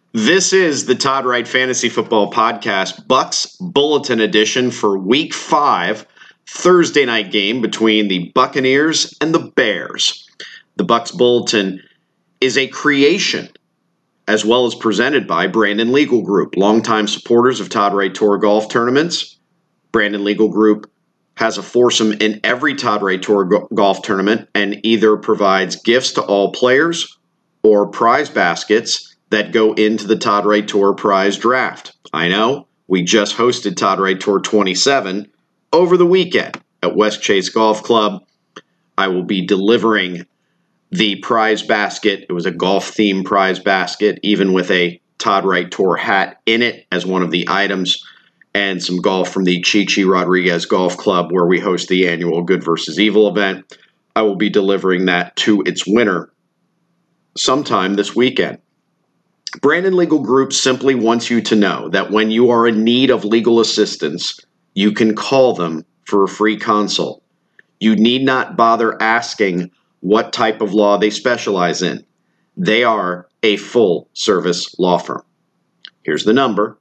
This is the Todd Wright Fantasy Football Podcast, Bucks Bulletin Edition for Week 5, Thursday night game between the Buccaneers and the Bears. The Bucks Bulletin is a creation as well as presented by Brandon Legal Group, longtime supporters of Todd Wright Tour golf tournaments. Brandon Legal Group has a foursome in every Todd Wright Tour golf tournament and either provides gifts to all players or prize baskets that go into the Todd Wright Tour prize draft. I know, we just hosted Todd Wright Tour 27 over the weekend at West Chase Golf Club. I will be delivering the prize basket. It was a golf-themed prize basket, even with a Todd Wright Tour hat in it as one of the items, and some golf from the Chichi Rodriguez Golf Club, where we host the annual Good versus Evil event. I will be delivering that to its winner sometime this weekend. Brandon Legal Group simply wants you to know that when you are in need of legal assistance, you can call them for a free consult. You need not bother asking what type of law they specialize in. They are a full-service law firm. Here's the number,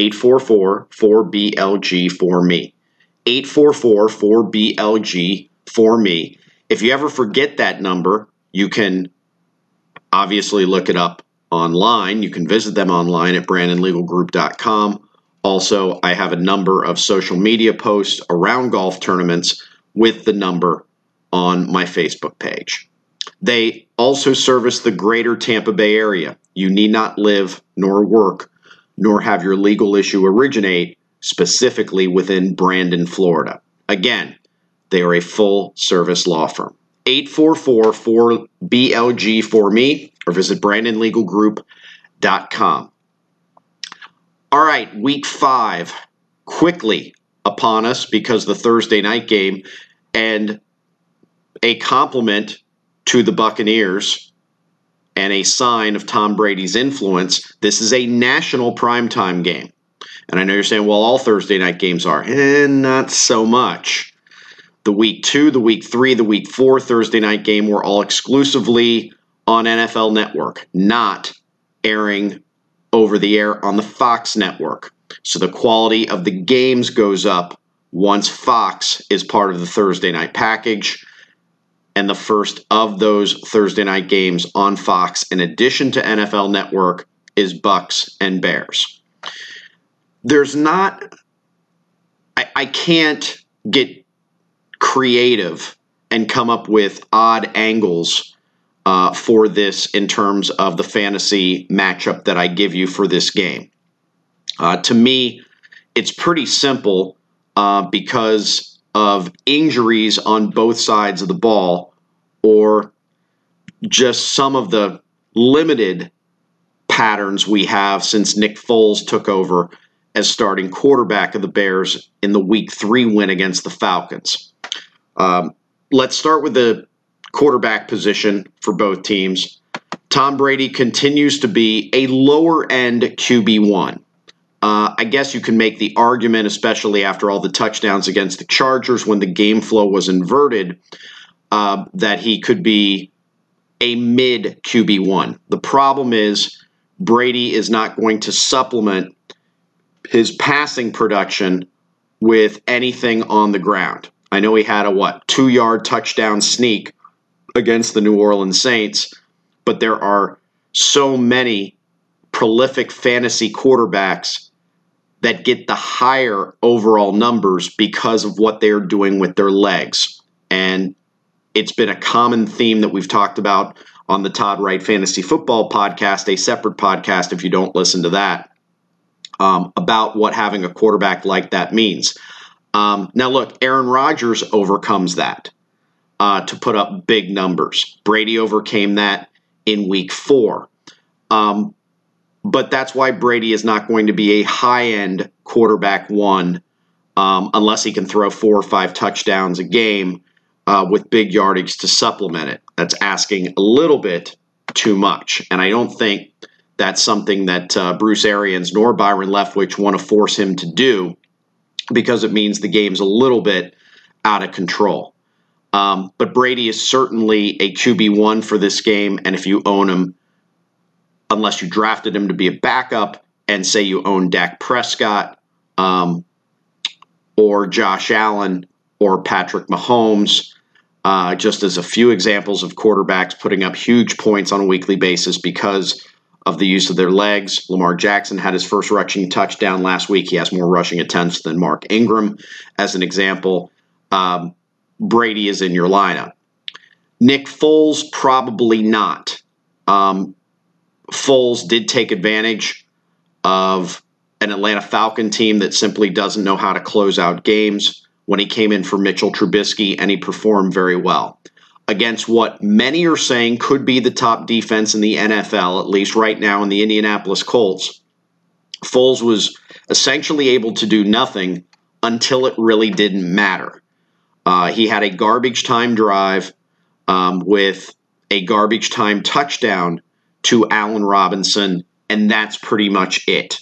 844-4BLG-4ME. 844-4BLG-4ME. If you ever forget that number, you can obviously look it up online. You can visit them online at brandonlegalgroup.com. Also, I have a number of social media posts around golf tournaments with the number on my Facebook page. They also service the greater Tampa Bay area. You need not live nor work nor have your legal issue originate specifically within Brandon, Florida. Again, they are a full-service law firm. 844-4BLG-4ME or visit brandonlegalgroup.com. All right, Week 5 quickly upon us because the Thursday night game, and a compliment to the Buccaneers and a sign of Tom Brady's influence. This is a national primetime game. And I know you're saying, well, all Thursday night games are. Not so much. The Week 2, the Week 3, the Week 4 Thursday night game were all exclusively on NFL Network, not airing over the air on the Fox Network. So the quality of the games goes up once Fox is part of the Thursday night package. And the first of those Thursday night games on Fox, in addition to NFL Network, is Bucks and Bears. I can't get creative and come up with odd angles for this in terms of the fantasy matchup that I give you for this game. To me, it's pretty simple because of injuries on both sides of the ball, or just some of the limited patterns we have since Nick Foles took over as starting quarterback of the Bears in the Week 3 win against the Falcons. Let's start with the quarterback position for both teams. Tom Brady continues to be a lower-end QB1. I guess you can make the argument, especially after all the touchdowns against the Chargers when the game flow was inverted, that he could be a mid QB1. The problem is Brady is not going to supplement his passing production with anything on the ground. I know he had a 2-yard touchdown sneak against the New Orleans Saints, but there are so many prolific fantasy quarterbacks that get the higher overall numbers because of what they're doing with their legs. And it's been a common theme that we've talked about on the Todd Wright Fantasy Football Podcast, a separate podcast if you don't listen to that, about what having a quarterback like that means. Now look, Aaron Rodgers overcomes that to put up big numbers. Brady overcame that in Week 4. But that's why Brady is not going to be a high-end quarterback one unless he can throw 4 or 5 touchdowns a game with big yardage to supplement it. That's asking a little bit too much. And I don't think that's something that Bruce Arians nor Byron Leftwich want to force him to do, because it means the game's a little bit out of control. But Brady is certainly a QB1 for this game, and if you own him, unless you drafted him to be a backup and say you own Dak Prescott or Josh Allen or Patrick Mahomes, just as a few examples of quarterbacks putting up huge points on a weekly basis because of the use of their legs. Lamar Jackson had his first rushing touchdown last week. He has more rushing attempts than Mark Ingram, as an example. Brady is in your lineup. Nick Foles, probably not. Foles did take advantage of an Atlanta Falcon team that simply doesn't know how to close out games when he came in for Mitchell Trubisky, and he performed very well against what many are saying could be the top defense in the NFL, at least right now in the Indianapolis Colts. Foles was essentially able to do nothing until it really didn't matter. He had a garbage time drive with a garbage time touchdown to Allen Robinson, and that's pretty much it.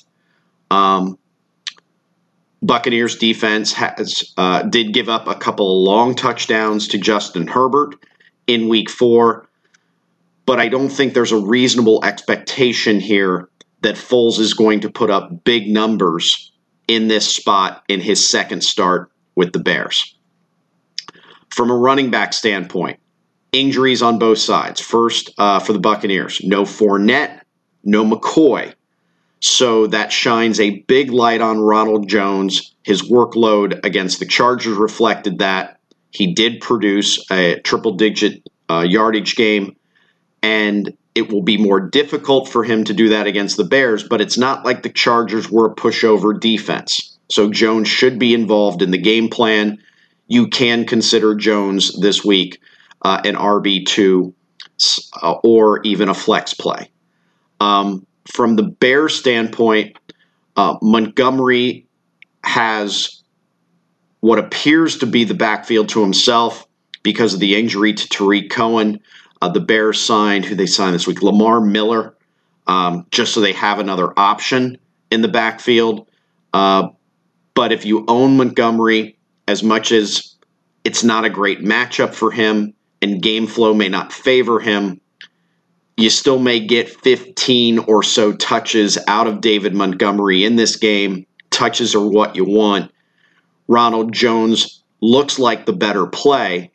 Buccaneers defense did give up a couple of long touchdowns to Justin Herbert in Week 4, but I don't think there's a reasonable expectation here that Foles is going to put up big numbers in this spot in his second start with the Bears. From a running back standpoint, injuries on both sides. First, for the Buccaneers, no Fournette, no McCoy. So that shines a big light on Ronald Jones. His workload against the Chargers reflected that. He did produce a triple-digit yardage game, and it will be more difficult for him to do that against the Bears, but it's not like the Chargers were a pushover defense. So Jones should be involved in the game plan. You can consider Jones this week an RB2 or even a flex play. From the Bears standpoint, Montgomery has what appears to be the backfield to himself because of the injury to Tariq Cohen. The Bears signed, who they signed this week, Lamar Miller, just so they have another option in the backfield. But if you own Montgomery, as much as it's not a great matchup for him and game flow may not favor him, you still may get 15 or so touches out of David Montgomery in this game. Touches are what you want. Ronald Jones looks like the better play.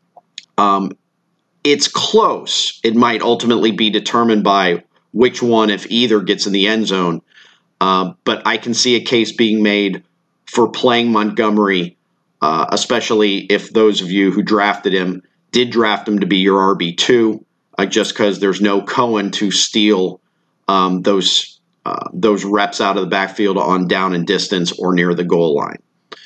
It's close. It might ultimately be determined by which one, if either, gets in the end zone. But I can see a case being made for playing Montgomery, especially if those of you who drafted him did draft him to be your RB2. Just because there's no Cohen to steal those reps out of the backfield on down and distance or near the goal line.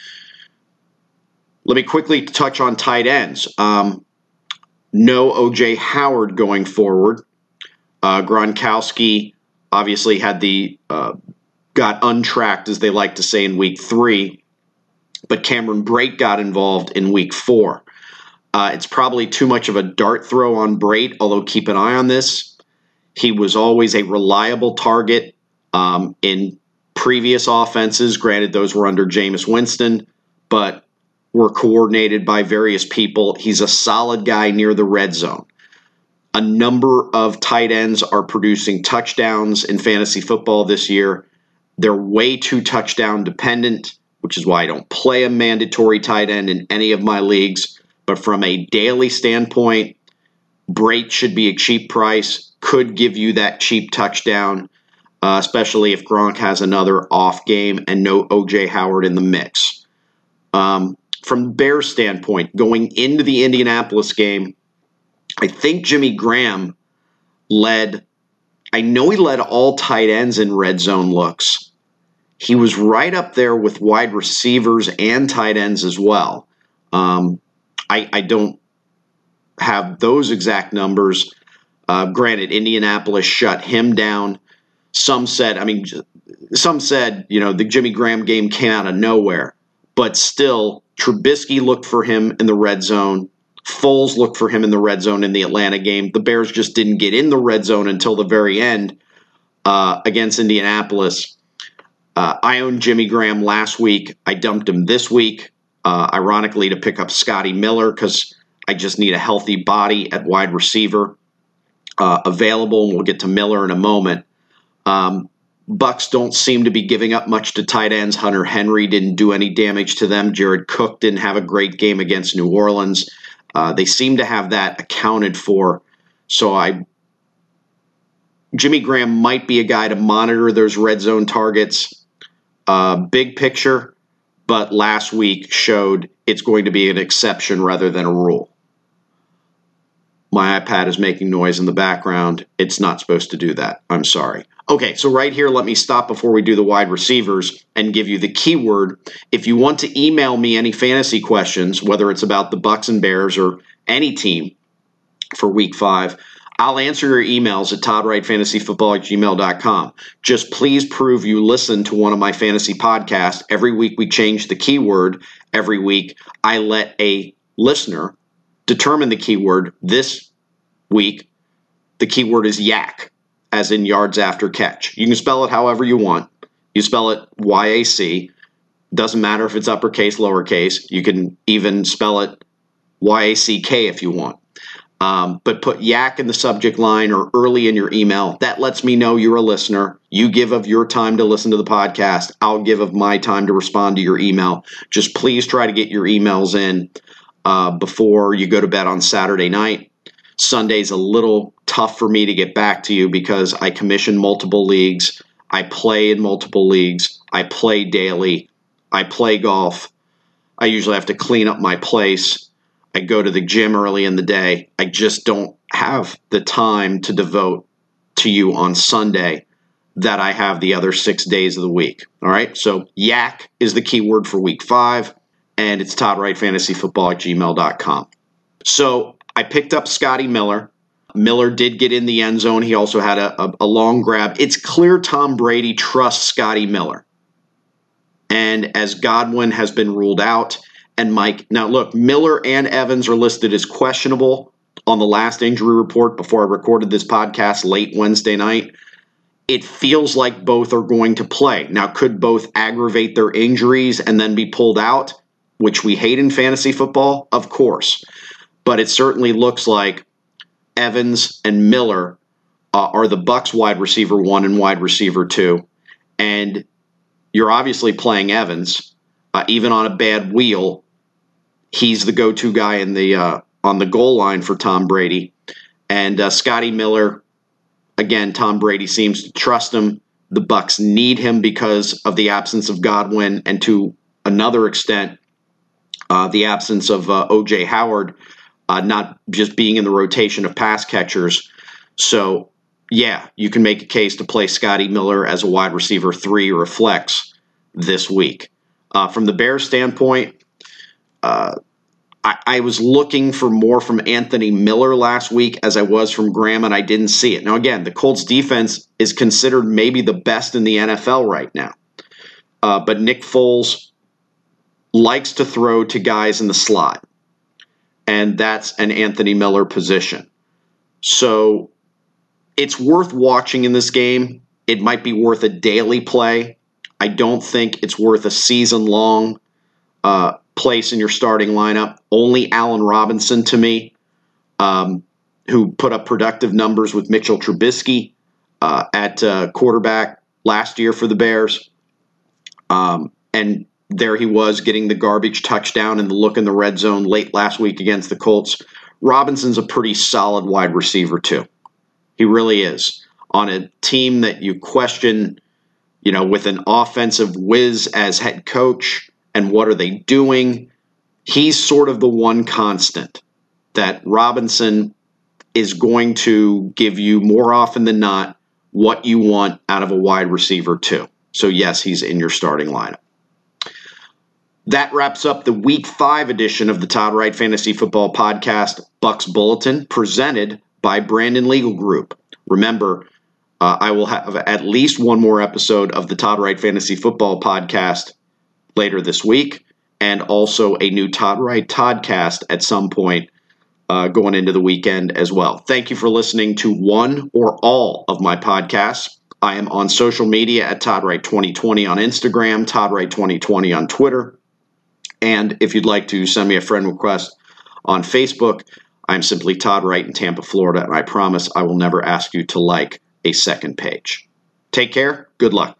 Let me quickly touch on tight ends. No O.J. Howard going forward. Gronkowski obviously had got untracked, as they like to say, in Week 3, but Cameron Brate got involved in Week 4. It's probably too much of a dart throw on Brate, although keep an eye on this. He was always a reliable target in previous offenses. Granted, those were under Jameis Winston, but were coordinated by various people. He's a solid guy near the red zone. A number of tight ends are producing touchdowns in fantasy football this year. They're way too touchdown dependent, which is why I don't play a mandatory tight end in any of my leagues. But from a daily standpoint, Brate should be a cheap price, could give you that cheap touchdown, especially if Gronk has another off game and no O.J. Howard in the mix. From the Bears' standpoint, going into the Indianapolis game, I think Jimmy Graham led all tight ends in red zone looks. He was right up there with wide receivers and tight ends as well. I don't have those exact numbers. Granted, Indianapolis shut him down. Some said, the Jimmy Graham game came out of nowhere. But still, Trubisky looked for him in the red zone. Foles looked for him in the red zone in the Atlanta game. The Bears just didn't get in the red zone until the very end against Indianapolis. I owned Jimmy Graham last week. I dumped him this week, ironically, to pick up Scotty Miller because I just need a healthy body at wide receiver. available, and we'll get to Miller in a moment. Bucks don't seem to be giving up much to tight ends. Hunter Henry didn't do any damage to them. Jared Cook didn't have a great game against New Orleans. They seem to have that accounted for. So Jimmy Graham might be a guy to monitor those red zone targets. Big picture, but last week showed it's going to be an exception rather than a rule. My iPad is making noise in the background. It's not supposed to do that. I'm sorry. Okay, so right here, let me stop before we do the wide receivers and give you the keyword. If you want to email me any fantasy questions, whether it's about the Bucks and Bears or any team for Week 5, I'll answer your emails at toddwrightfantasyfootball@gmail.com. Just please prove you listen to one of my fantasy podcasts. Every week we change the keyword. Every week I let a listener determine the keyword. This week, the keyword is yak, as in yards after catch. You can spell it however you want. You spell it YAC. Doesn't matter if it's uppercase, lowercase. You can even spell it YACK if you want. But put yak in the subject line or early in your email. That lets me know you're a listener. You give of your time to listen to the podcast. I'll give of my time to respond to your email. Just please try to get your emails in before you go to bed on Saturday night. Sunday's a little tough for me to get back to you because I commission multiple leagues. I play in multiple leagues. I play daily. I play golf. I usually have to clean up my place. I go to the gym early in the day. I just don't have the time to devote to you on Sunday that I have the other 6 days of the week. All right, so yak is the keyword for Week 5, and it's toddwrightfantasyfootball@gmail.com. So I picked up Scotty Miller. Miller did get in the end zone. He also had a long grab. It's clear Tom Brady trusts Scotty Miller. And as Godwin has been ruled out, and Mike, now look, Miller and Evans are listed as questionable on the last injury report before I recorded this podcast late Wednesday night. It feels like both are going to play. Now, could both aggravate their injuries and then be pulled out, which we hate in fantasy football? Of course. But it certainly looks like Evans and Miller are the Bucks wide receiver 1 and wide receiver 2. And you're obviously playing Evans. Even on a bad wheel, he's the go-to guy in the on the goal line for Tom Brady. And Scotty Miller, again, Tom Brady seems to trust him. The Bucks need him because of the absence of Godwin and to another extent, the absence of O.J. Howard, not just being in the rotation of pass catchers. So, yeah, you can make a case to play Scotty Miller as a wide receiver 3 or a flex this week. From the Bears standpoint, I was looking for more from Anthony Miller last week as I was from Graham, and I didn't see it. Now, again, the Colts defense is considered maybe the best in the NFL right now. But Nick Foles likes to throw to guys in the slot, and that's an Anthony Miller position. So it's worth watching in this game. It might be worth a daily play. I don't think it's worth a season-long place in your starting lineup. Only Allen Robinson to me, who put up productive numbers with Mitchell Trubisky at quarterback last year for the Bears. And there he was getting the garbage touchdown and the look in the red zone late last week against the Colts. Robinson's a pretty solid wide receiver too. He really is. On a team that you question, with an offensive whiz as head coach, and what are they doing? He's sort of the one constant that Robinson is going to give you more often than not what you want out of a wide receiver too. So yes, he's in your starting lineup. That wraps up the Week 5 edition of the Todd Wright Fantasy Football Podcast Bucks Bulletin, presented by Brandon Legal Group. Remember, I will have at least one more episode of the Todd Wright Fantasy Football Podcast later this week, and also a new Todd Wright Toddcast at some point going into the weekend as well. Thank you for listening to one or all of my podcasts. I am on social media at Todd Wright 2020 on Instagram, Todd Wright 2020 on Twitter. And if you'd like to send me a friend request on Facebook, I'm simply Todd Wright in Tampa, Florida, and I promise I will never ask you to like a second page. Take care. Good luck.